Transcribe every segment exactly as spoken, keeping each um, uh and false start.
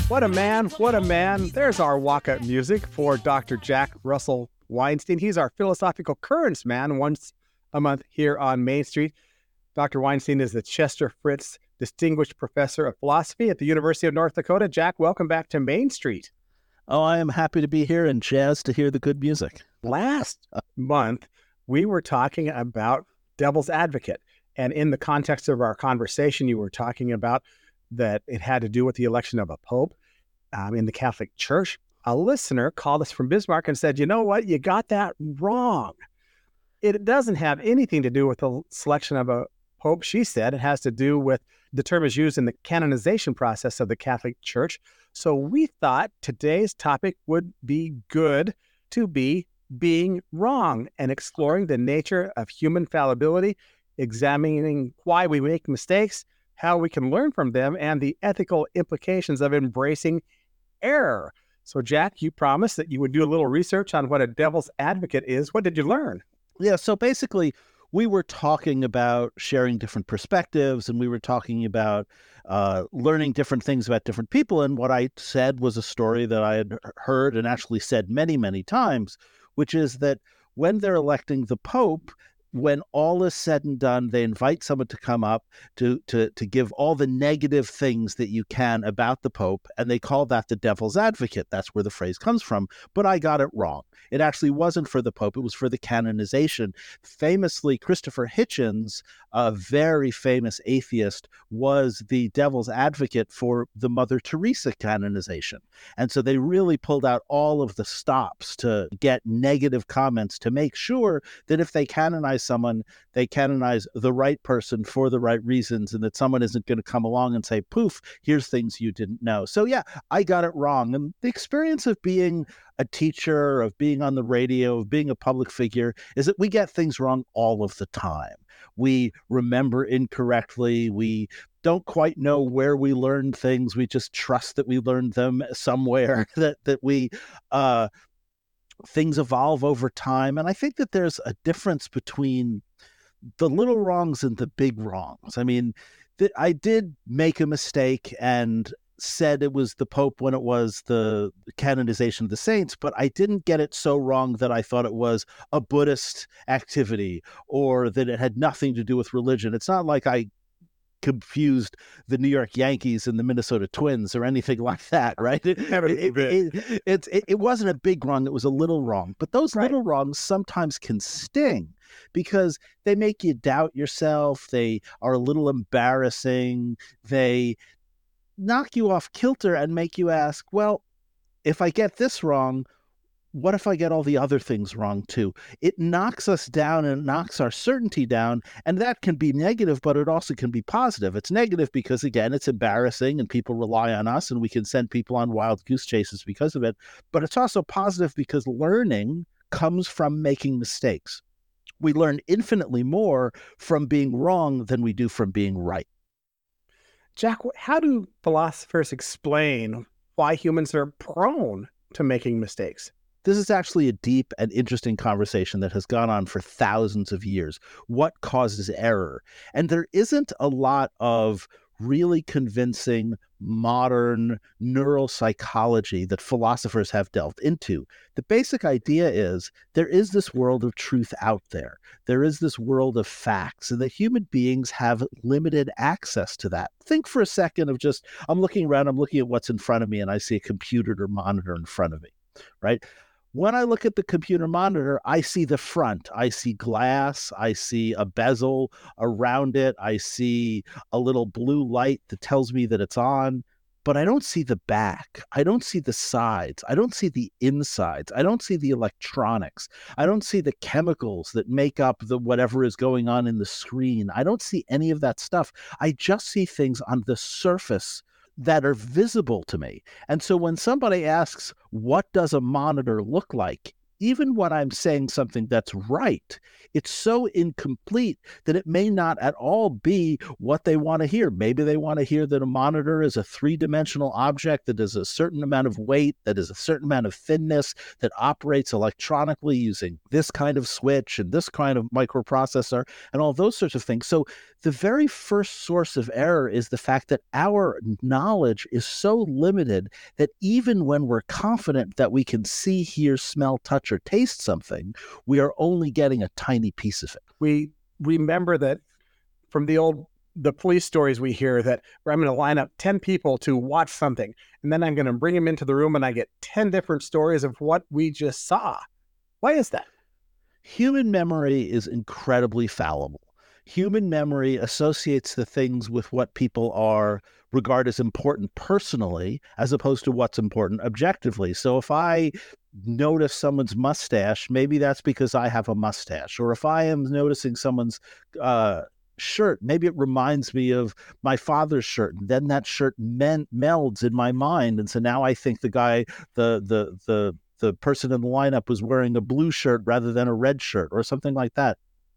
What a man, what a man. There's our walk-up music for Doctor Jack Russell Weinstein. He's our philosophical currents man once a month here on Main Street. Doctor Weinstein is the Chester Fritz Distinguished Professor of Philosophy at the University of North Dakota. Jack, welcome back to Main Street. Oh, I am happy to be here and jazzed to hear the good music. Last month, we were talking about Devil's Advocate. And in the context of our conversation, you were talking about that it had to do with the election of a pope um, in the Catholic Church. A listener called us from Bismarck and said, you know what, you got that wrong. It doesn't have anything to do with the selection of a pope, she said. It has to do with the term is used in the canonization process of the Catholic Church. So we thought today's topic would be good to be being wrong and exploring the nature of human fallibility, examining why we make mistakes, how we can learn from them, and the ethical implications of embracing error. So, Jack, you promised that you would do a little research on what a devil's advocate is. What did you learn? Yeah, so basically, we were talking about sharing different perspectives, and we were talking about uh, learning different things about different people. And what I said was a story that I had heard and actually said many, many times, which is that when they're electing the Pope, when all is said and done, they invite someone to come up to, to, to give all the negative things that you can about the Pope, and they call that the devil's advocate. That's where the phrase comes from. But I got it wrong. It actually wasn't for the Pope. It was for the canonization. Famously, Christopher Hitchens, a very famous atheist, was the devil's advocate for the Mother Teresa canonization. And so they really pulled out all of the stops to get negative comments to make sure that if they canonize someone, they canonize the right person for the right reasons, and that someone isn't going to come along and say, poof, here's things you didn't know. So yeah, I got it wrong. And the experience of being a teacher, of being on the radio, of being a public figure, is that we get things wrong all of the time. We remember incorrectly. We don't quite know where we learned things. We just trust that we learned them somewhere, that, that we... uh things evolve over time. And I think that there's a difference between the little wrongs and the big wrongs. I mean, th- I did make a mistake and said it was the Pope when it was the canonization of the saints, but I didn't get it so wrong that I thought it was a Buddhist activity or that it had nothing to do with religion. It's not like I confused the New York Yankees and the Minnesota Twins or anything like that, right? It, it, it, it, it, it wasn't a big wrong. It was a little wrong. But those right. little wrongs sometimes can sting because they make you doubt yourself. They are a little embarrassing. They knock you off kilter and make you ask, well, if I get this wrong, what if I get all the other things wrong too? It knocks us down and knocks our certainty down, and that can be negative, but it also can be positive. It's negative because, again, it's embarrassing and people rely on us and we can send people on wild goose chases because of it. But it's also positive because learning comes from making mistakes. We learn infinitely more from being wrong than we do from being right. Jack, how do philosophers explain why humans are prone to making mistakes? This is actually a deep and interesting conversation that has gone on for thousands of years. What causes error? And there isn't a lot of really convincing modern neuropsychology that philosophers have delved into. The basic idea is there is this world of truth out there. There is this world of facts, and that human beings have limited access to that. Think for a second of just, I'm looking around, I'm looking at what's in front of me, and I see a computer or monitor in front of me, right? When I look at the computer monitor, I see the front. I see glass. I see a bezel around it. I see a little blue light that tells me that it's on, but I don't see the back. I don't see the sides. I don't see the insides. I don't see the electronics. I don't see the chemicals that make up the whatever is going on in the screen. I don't see any of that stuff. I just see things on the surface that are visible to me. And so when somebody asks, what does a monitor look like? even when I'm saying something that's right, it's so incomplete that it may not at all be what they want to hear. Maybe they want to hear that a monitor is a three-dimensional object that is a certain amount of weight, that is a certain amount of thinness, that operates electronically using this kind of switch and this kind of microprocessor and all those sorts of things. So the very first source of error is the fact that our knowledge is so limited that even when we're confident that we can see, hear, smell, touch, or taste something, we are only getting a tiny piece of it. We remember that from the old, the police stories we hear that where I'm going to line up ten people to watch something, and then I'm going to bring them into the room and I get ten different stories of what we just saw. Why is that? Human memory is incredibly fallible. Human memory associates the things with what people are regard as important personally, as opposed to what's important objectively. So if I notice someone's mustache, maybe that's because I have a mustache. Or if I am noticing someone's uh, shirt, maybe it reminds me of my father's shirt. And then that shirt men- melds in my mind. And so now I think the guy, the the the the person in the lineup was wearing a blue shirt rather than a red shirt or something like that.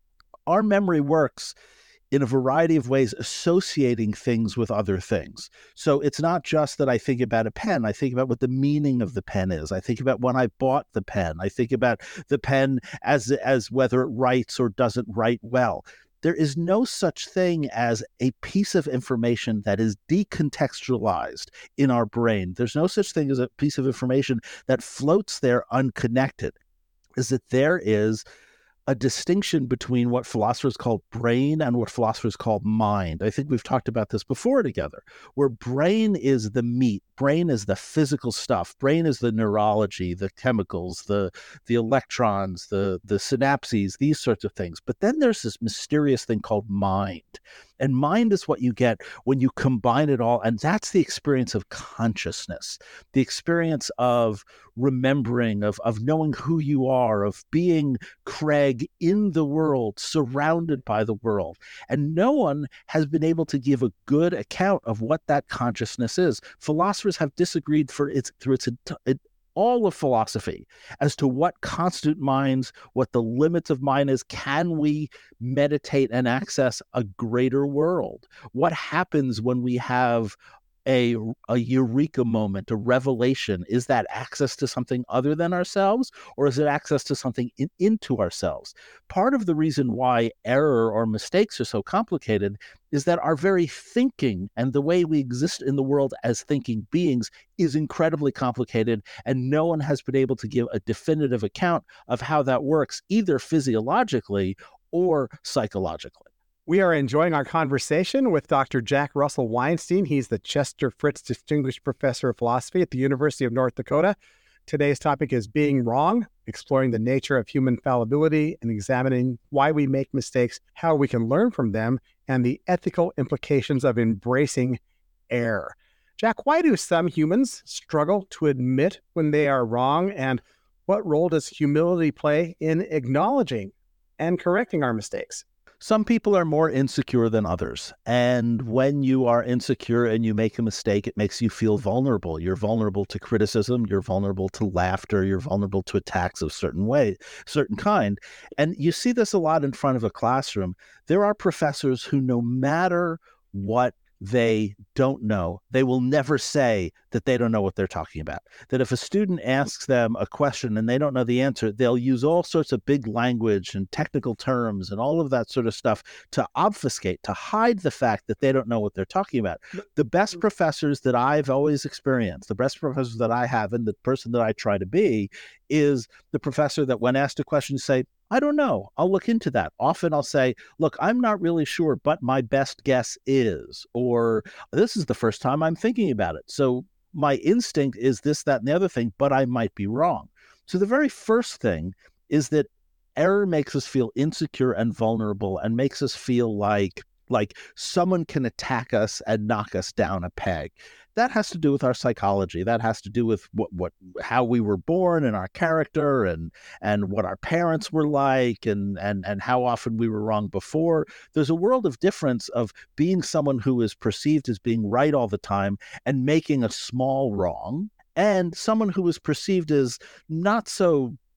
Our memory works in a variety of ways, associating things with other things. So it's not just that I think about a pen. I think about what the meaning of the pen is. I think about when I bought the pen. I think about the pen as as whether it writes or doesn't write well. There is no such thing as a piece of information that is decontextualized in our brain. There's no such thing as a piece of information that floats there unconnected. Is that there is a distinction between what philosophers call brain and what philosophers call mind. I think we've talked about this before together, where brain is the meat, brain is the physical stuff, brain is the neurology, the chemicals, the the electrons, the the synapses, these sorts of things. But then there's this mysterious thing called mind. And mind is what you get when you combine it all. And that's the experience of consciousness, the experience of remembering, of, of knowing who you are, of being Craig in the world, surrounded by the world. And no one has been able to give a good account of what that consciousness is. Philosophers have disagreed for its through its it, all of philosophy as to what constitute minds, what the limits of mind is. Can we meditate and access a greater world? What happens when we have a, a eureka moment, a revelation? Is that access to something other than ourselves, or is it access to something in, into ourselves? Part of the reason why error or mistakes are so complicated is that our very thinking and the way we exist in the world as thinking beings is incredibly complicated, and no one has been able to give a definitive account of how that works, either physiologically or psychologically. We are enjoying our conversation with Doctor Jack Russell Weinstein. He's the Chester Fritz Distinguished Professor of Philosophy at the University of North Dakota. Today's topic is being wrong, exploring the nature of human fallibility and examining why we make mistakes, how we can learn from them, and the ethical implications of embracing error. Jack, why do some humans struggle to admit when they are wrong, and what role does humility play in acknowledging and correcting our mistakes? Some people are more insecure than others. And when you are insecure and you make a mistake, it makes you feel vulnerable. You're vulnerable to criticism. You're vulnerable to laughter. You're vulnerable to attacks of certain way, certain kind. And you see this a lot in front of a classroom. There are professors who, no matter what they don't know, they will never say that they don't know what they're talking about. That if a student asks them a question and they don't know the answer, they'll use all sorts of big language and technical terms and all of that sort of stuff to obfuscate, to hide the fact that they don't know what they're talking about. The best professors that I've always experienced, the best professors that I have, and the person that I try to be, is the professor that when asked a question, say, I don't know. I'll look into that. Often I'll say, look, I'm not really sure, but my best guess is, or this is the first time I'm thinking about it. So my instinct is this, that, and the other thing, but I might be wrong. So the very first thing is that error makes us feel insecure and vulnerable and makes us feel like like someone can attack us and knock us down a peg. That has to do with our psychology. That has to do with what, what, how we were born and our character, and and what our parents were like, and and and how often we were wrong before. There's a world of difference of being someone who is perceived as being right all the time and making a small wrong, and someone who is perceived as not so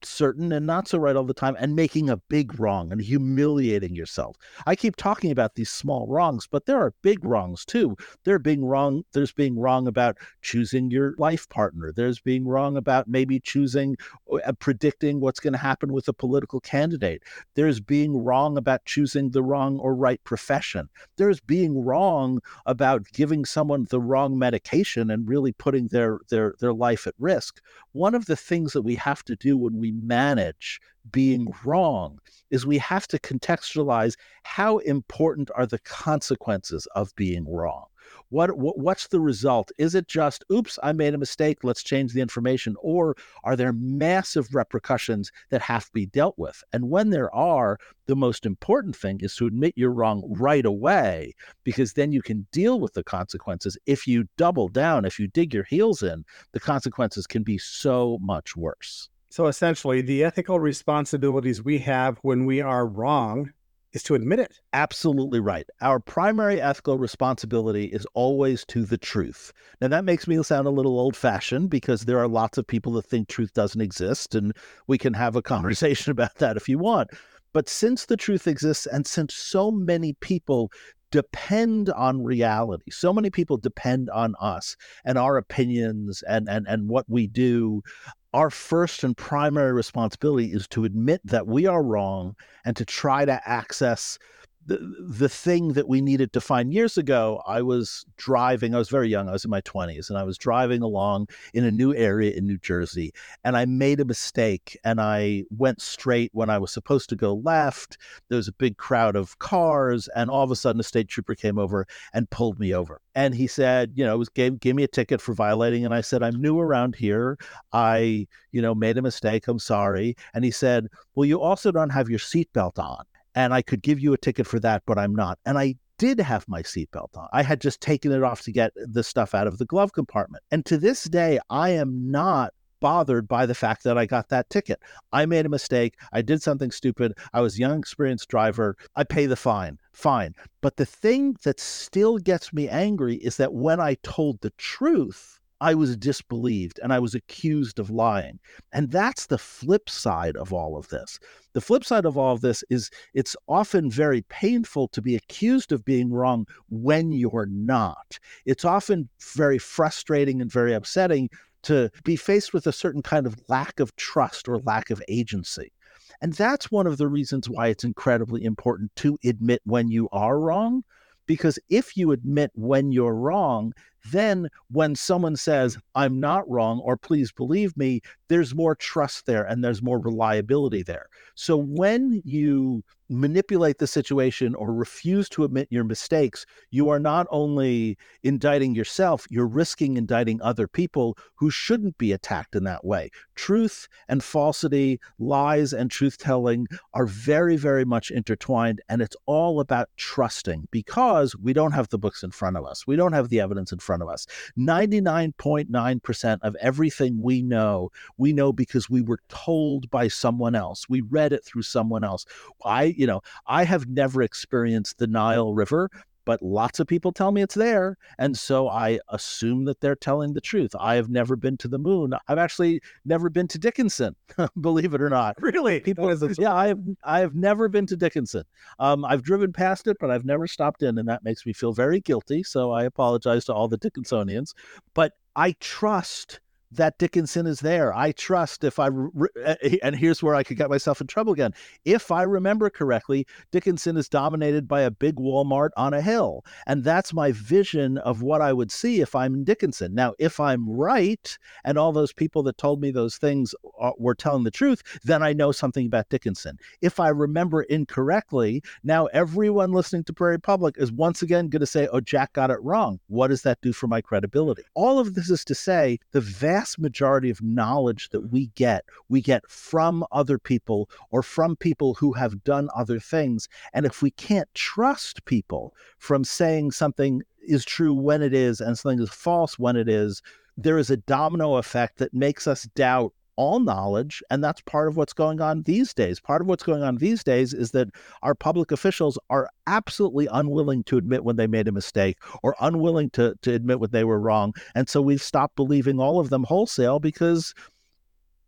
certain and not so right all the time, and making a big wrong and humiliating yourself. I keep talking about these small wrongs, but there are big wrongs too. There being wrong, there's being wrong about choosing your life partner. There's being wrong about maybe choosing, uh, predicting what's going to happen with a political candidate. There's being wrong about choosing the wrong or right profession. There's being wrong about giving someone the wrong medication and really putting their their their life at risk. One of the things that we have to do when we manage being wrong is we have to contextualize how important are the consequences of being wrong. What, what what's the result? Is it just, oops, I made a mistake, let's change the information? Or are there massive repercussions that have to be dealt with? And when there are, the most important thing is to admit you're wrong right away, because then you can deal with the consequences. If you double down, if you dig your heels in, the consequences can be so much worse. So essentially, the ethical responsibilities we have when we are wrong is to admit it. Absolutely right. Our primary ethical responsibility is always to the truth. Now, that makes me sound a little old-fashioned because there are lots of people that think truth doesn't exist, and we can have a conversation about that if you want. But since the truth exists, and since so many people depend on reality, so many people depend on us and our opinions and, and, and what we do, our first and primary responsibility is to admit that we are wrong and to try to access the, the thing that we needed to find. Years ago, I was driving, I was very young, I was in my twenties, and I was driving along in a new area in New Jersey, and I made a mistake, and I went straight when I was supposed to go left. There was a big crowd of cars, and all of a sudden a state trooper came over and pulled me over. And he said, you know, it was gave, gave me a ticket for violating, and I said, I'm new around here. I, you know, made a mistake, I'm sorry. And he said, well, you also don't have your seatbelt on. And I could give you a ticket for that, but I'm not. And I did have my seatbelt on. I had just taken it off to get the stuff out of the glove compartment. And to this day, I am not bothered by the fact that I got that ticket. I made a mistake. I did something stupid. I was a young, experienced driver. I pay the fine. Fine. But the thing that still gets me angry is that when I told the truth, I was disbelieved and I was accused of lying. And that's the flip side of all of this. The flip side of all of this is it's often very painful to be accused of being wrong when you're not. It's often very frustrating and very upsetting to be faced with a certain kind of lack of trust or lack of agency. And that's one of the reasons why it's incredibly important to admit when you are wrong. Because if you admit when you're wrong, then when someone says, I'm not wrong, or please believe me, there's more trust there and there's more reliability there. So when you manipulate the situation or refuse to admit your mistakes, you are not only indicting yourself, you're risking indicting other people who shouldn't be attacked in that way. Truth and falsity, lies and truth-telling are very, very much intertwined, and it's all about trusting because we don't have the books in front of us. We don't have the evidence in front of us. ninety-nine point nine percent of everything we know, we know because we were told by someone else. We read it through someone else. I, you know, I have never experienced the Nile River, but lots of people tell me it's there. And so I assume that they're telling the truth. I have never been to the moon. I've actually never been to Dickinson, believe it or not. Really? People, yeah, I have, I have never been to Dickinson. Um, I've driven past it, but I've never stopped in, and that makes me feel very guilty. So I apologize to all the Dickinsonians. But I trust that Dickinson is there. I trust if I, re- and here's where I could get myself in trouble again. If I remember correctly, Dickinson is dominated by a big Walmart on a hill. And that's my vision of what I would see if I'm in Dickinson. Now, if I'm right, and all those people that told me those things are, were telling the truth, then I know something about Dickinson. If I remember incorrectly, now everyone listening to Prairie Public is once again going to say, oh, Jack got it wrong. What does that do for my credibility? All of this is to say, the vast majority of knowledge that we get, we get from other people or from people who have done other things. And if we can't trust people from saying something is true when it is and something is false when it is, there is a domino effect that makes us doubt all knowledge. And that's part of what's going on these days. Part of what's going on these days is that our public officials are absolutely unwilling to admit when they made a mistake or unwilling to, to admit when they were wrong. And so we've stopped believing all of them wholesale because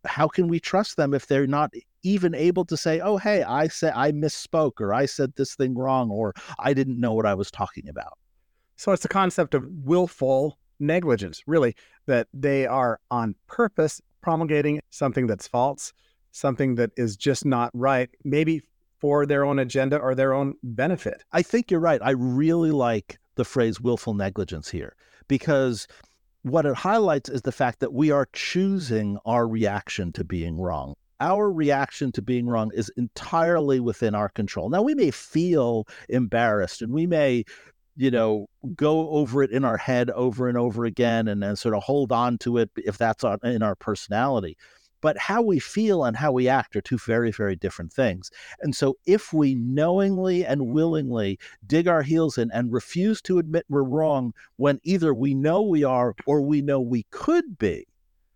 how can we trust them if they're not even able to say, oh, hey, I said I misspoke, or I said this thing wrong, or I didn't know what I was talking about? So it's the concept of willful negligence, really, that they are on purpose promulgating something that's false, something that is just not right, maybe for their own agenda or their own benefit. I think you're right. I really like the phrase willful negligence here, because what it highlights is the fact that we are choosing our reaction to being wrong. Our reaction to being wrong is entirely within our control. Now, we may feel embarrassed, and we may, you know, go over it in our head over and over again, and then sort of hold on to it if that's in our personality. But how we feel and how we act are two very, very different things. And so if we knowingly and willingly dig our heels in and refuse to admit we're wrong when either we know we are or we know we could be,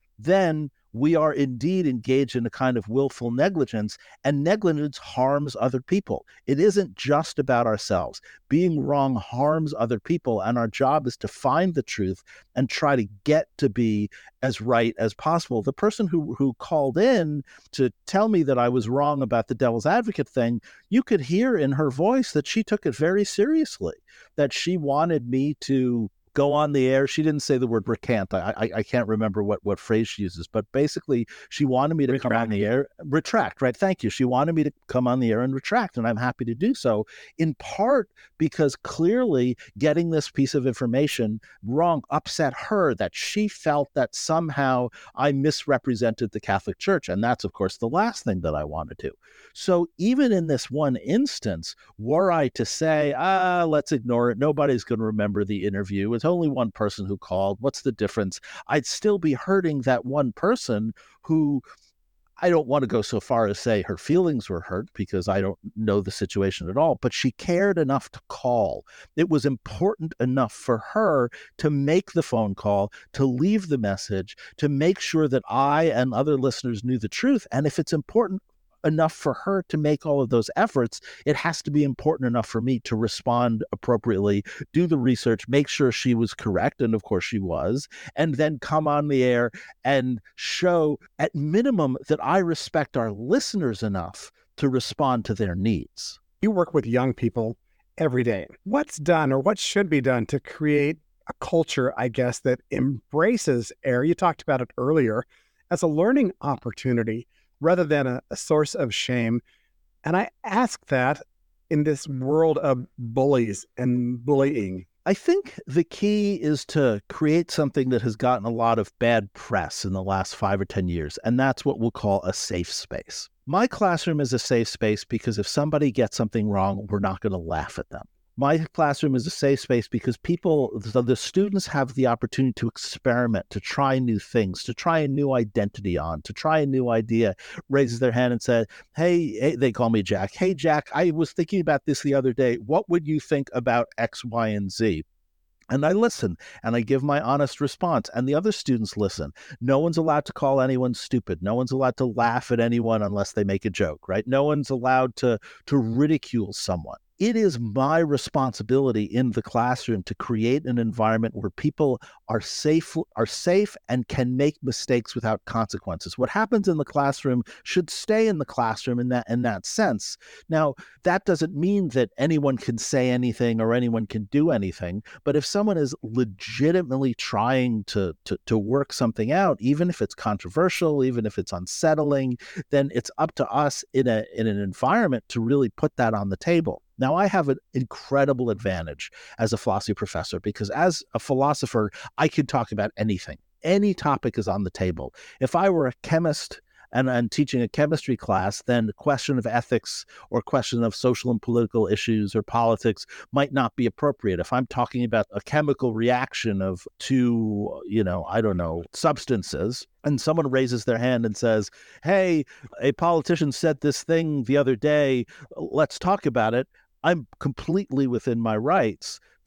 then we are indeed engaged in a kind of willful negligence, and negligence harms other people. It isn't just about ourselves. Being wrong harms other people, and our job is to find the truth and try to get to be as right as possible. The person who, who called in to tell me that I was wrong about the devil's advocate thing, you could hear in her voice that she took it very seriously, that she wanted me to go on the air. She didn't say the word recant. I, I I can't remember what what phrase she uses, but basically she wanted me to retract. come on the air, retract, right? Thank you. She wanted me to come on the air and retract, and I'm happy to do so, in part because clearly getting this piece of information wrong upset her, that she felt that somehow I misrepresented the Catholic Church. And that's, of course, the last thing that I want to do. So even in this one instance, were I to say, ah, let's ignore it, nobody's going to remember the interview, it's only one person who called, what's the difference? I'd still be hurting that one person who, I don't want to go so far as say her feelings were hurt, because I don't know the situation at all, but she cared enough to call. It was important enough for her to make the phone call, to leave the message, to make sure that I and other listeners knew the truth. And if it's important enough for her to make all of those efforts, it has to be important enough for me to respond appropriately, do the research, make sure she was correct, and of course she was, and then come on the air and show at minimum that I respect our listeners enough to respond to their needs. You work with young people every day. What's done or what should be done to create a culture, I guess, that embraces error? You talked about it earlier as a learning opportunity rather than a, a source of shame. And I ask that in this world of bullies and bullying. I think the key is to create something that has gotten a lot of bad press in the last five or ten years, and that's what we'll call a safe space. My classroom is a safe space because if somebody gets something wrong, we're not going to laugh at them. My classroom is a safe space because people, the, the students have the opportunity to experiment, to try new things, to try a new identity on, to try a new idea, raises their hand and says, hey, hey, they call me Jack. Hey, Jack, I was thinking about this the other day. What would you think about X, Y, and Z? And I listen, and I give my honest response, and the other students listen. No one's allowed to call anyone stupid. No one's allowed to laugh at anyone unless they make a joke, right? No one's allowed to, to ridicule someone. It is my responsibility in the classroom to create an environment where people are safe, are safe and can make mistakes without consequences. What happens in the classroom should stay in the classroom in that in that sense. Now, that doesn't mean that anyone can say anything or anyone can do anything, but if someone is legitimately trying to, to, to work something out, even if it's controversial, even if it's unsettling, then it's up to us in a in an environment to really put that on the table. Now, I have an incredible advantage as a philosophy professor because as a philosopher, I can talk about anything. Any topic is on the table. If I were a chemist and I'm teaching a chemistry class, then the question of ethics or question of social and political issues or politics might not be appropriate. If I'm talking about a chemical reaction of two, you know, I don't know, substances, and someone raises their hand and says, hey, a politician said this thing the other day, let's talk about it, I'm completely within my rights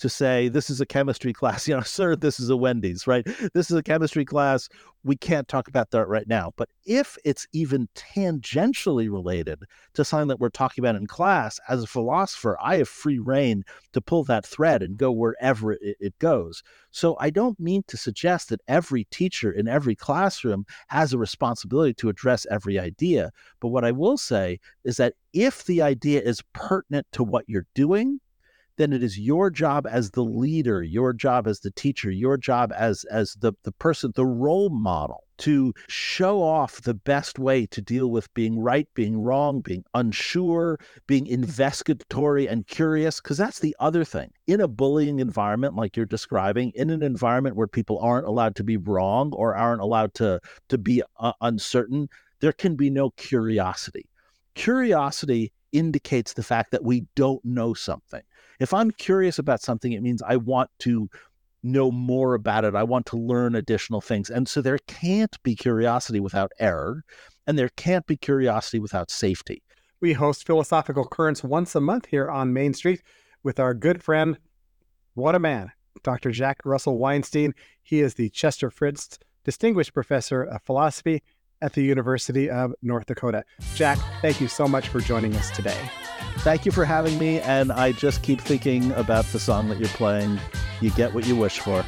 to say, this is a chemistry class, you know, sir, this is a Wendy's, right? This is a chemistry class. We can't talk about that right now. But if it's even tangentially related to something that we're talking about in class, as a philosopher, I have free reign to pull that thread and go wherever it, it goes. So I don't mean to suggest that every teacher in every classroom has a responsibility to address every idea. But what I will say is that if the idea is pertinent to what you're doing, then it is your job as the leader, your job as the teacher, your job as as the, the person, the role model, to show off the best way to deal with being right, being wrong, being unsure, being investigatory and curious, because that's the other thing. In a bullying environment like you're describing, in an environment where people aren't allowed to be wrong or aren't allowed to, to be uh, uncertain, there can be no curiosity. Curiosity indicates the fact that we don't know something. If I'm curious about something, it means I want to know more about it. I want to learn additional things. And so there can't be curiosity without error, and there can't be curiosity without safety. We host Philosophical Currents once a month here on Main Street with our good friend, what a man, Doctor Jack Russell Weinstein. He is the Chester Fritz Distinguished Professor of Philosophy at the University of North Dakota. Jack, thank you so much for joining us today. Thank you for having me, and I just keep thinking about the song that you're playing. You get what you wish for.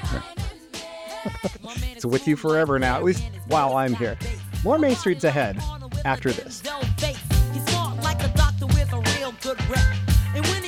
It's with you forever now, at least while I'm here. More Main Street's ahead after this.